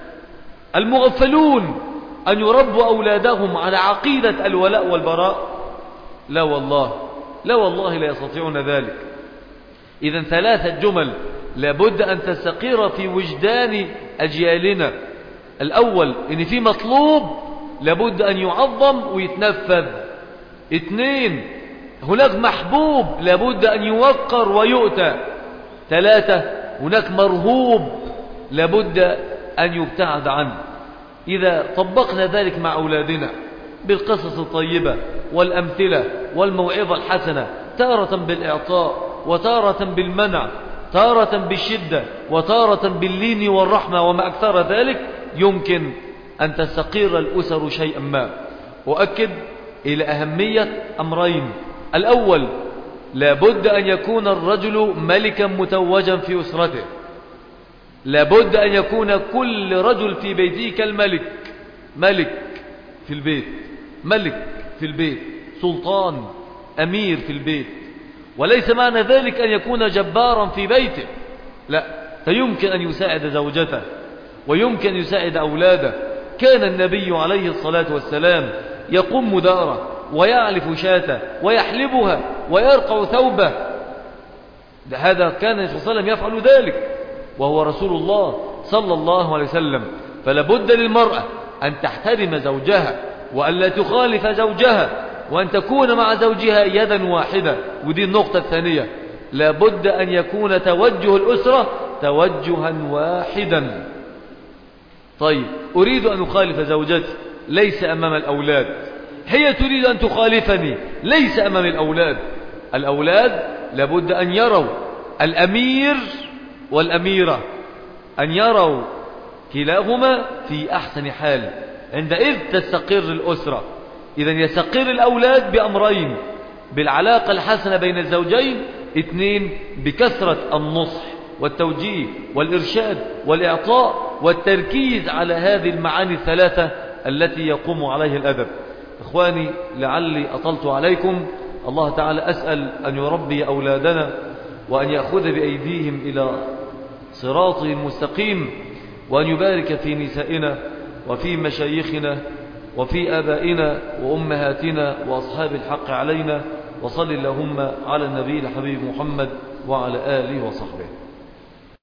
المغفلون أن يربوا أولادهم على عقيدة الولاء والبراء؟ لا والله، لا والله لا يستطيعون ذلك. إذن ثلاثة جمل لابد أن تستقر في وجدان أجيالنا. الأول، إن في مطلوب لابد أن يعظم ويتنفذ. اثنين، هناك محبوب لابد أن يوقر ويؤتى. ثلاثة، هناك مرهوب لابد أن يبتعد عنه. إذا طبقنا ذلك مع أولادنا بالقصص الطيبة والأمثلة والموعظة الحسنة، تارة بالإعطاء وتارة بالمنع، تارة بالشدة وتارة باللين والرحمة وما أكثر ذلك، يمكن أن تستقر الأسر شيئا ما. وأكد إلى أهمية أمرين. الأول، لابد أن يكون الرجل ملكا متوجا في أسرته. لابد أن يكون كل رجل في بيته كالملك، ملك في البيت، ملك في البيت، سلطان، أمير في البيت. وليس معنى ذلك أن يكون جبارا في بيته، لا، فيمكن أن يساعد زوجته ويمكن أن يساعد أولاده. كان النبي عليه الصلاة والسلام يقوم داره ويعلف شاته ويحلبها ويرقع ثوبه. هذا كان صلى الله عليه وسلم يفعل ذلك وهو رسول الله صلى الله عليه وسلم. فلابد للمرأة أن تحترم زوجها وأن لا تخالف زوجها وأن تكون مع زوجها يدا واحدة. ودي النقطة الثانية، لابد أن يكون توجه الأسرة توجها واحدا. طيب، أريد أن أخالف زوجتي ليس أمام الأولاد، هي تريد أن تخالفني ليس أمام الأولاد. الأولاد لابد أن يروا الأمير والأميرة، أن يروا كلاهما في أحسن حال. عندئذ تستقر الأسرة. إذن يستقر الأولاد بأمرين: بالعلاقة الحسنة بين الزوجين، اثنين، بكثرة النصح والتوجيه والإرشاد والإعطاء والتركيز على هذه المعاني الثلاثة التي يقوم عليها الأدب. إخواني، لعلي أطلت عليكم. الله تعالى أسأل أن يربي أولادنا وأن يأخذ بأيديهم إلى صراطه المستقيم، وأن يبارك في نسائنا وفي مشايخنا وفي آبائنا وأمهاتنا وأصحاب الحق علينا. وصل اللهم على النبي الحبيب محمد وعلى آله وصحبه.